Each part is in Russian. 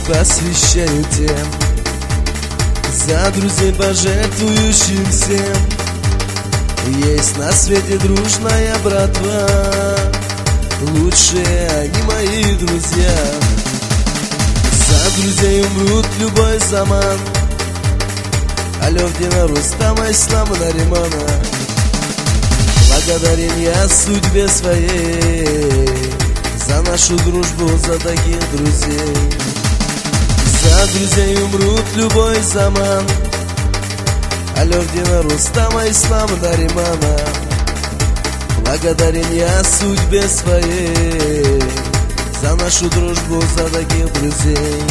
посвящаю тем, за друзей пожертвующим всем. Есть на свете дружная братва, лучшие они мои друзья. За друзей умрут любой заман. Алевтина, Рустама, Ислама, Наримана. Благодарен я судьбе своей за нашу дружбу, за таких друзей. За друзей умрут любой заман. Алевтина, Рустама, Ислама, Наримана. Благодарен я судьбе своей за нашу дружбу, за таких друзей.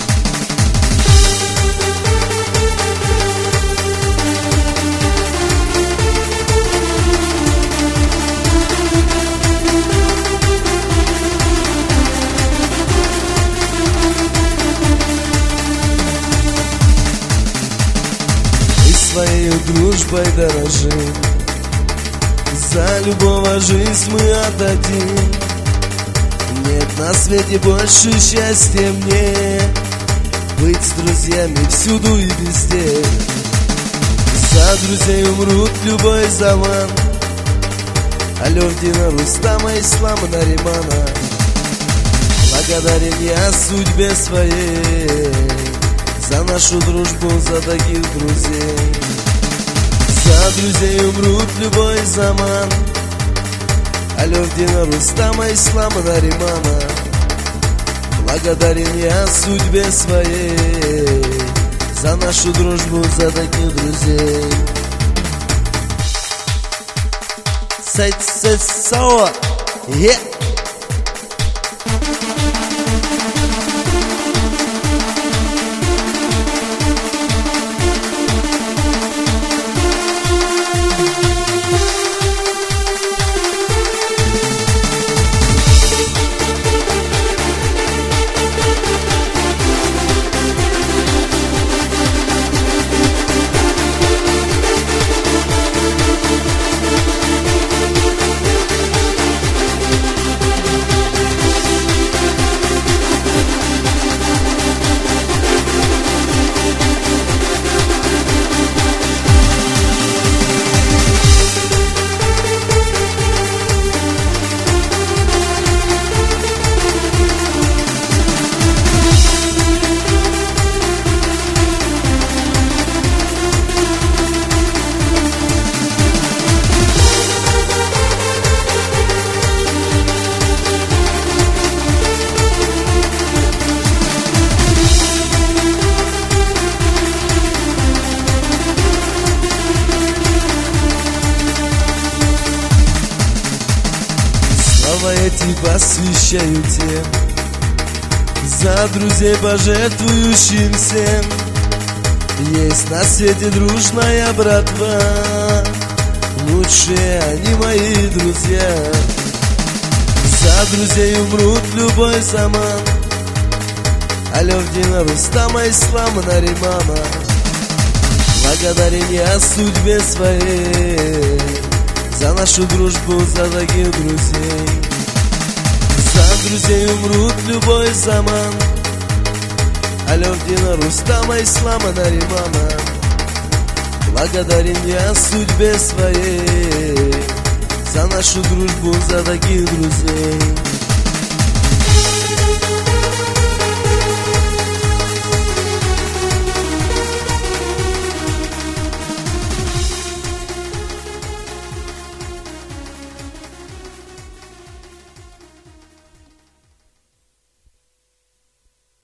Своей дружбой дорожим, за любого жизнь мы отдадим. Нет на свете больше счастья мне быть с друзьями всюду и везде. За друзей умрут любой заман. Алевтина, Рустама, Ислама, Наримана. Благодарен я судьбе своей за нашу дружбу, за таких друзей. За друзей умрут любой заман. Алевтина, Рустама, Ислама, Наримана. Благодарен я судьбе своей за нашу дружбу, за таких друзей. Сао, слова эти посвящаю тем, за друзей пожертвующим всем. Есть на свете дружная братва, лучшие они мои друзья. За друзей умрут любой заман. Алевтина, Рустама, Ислама, Наримана. Благодарен я судьбе своей за нашу дружбу, за таких друзей. За друзей умрут любой заман. Алевтина, Рустама, Ислама, Наримана. Благодарен я судьбе своей за нашу дружбу, за таких друзей.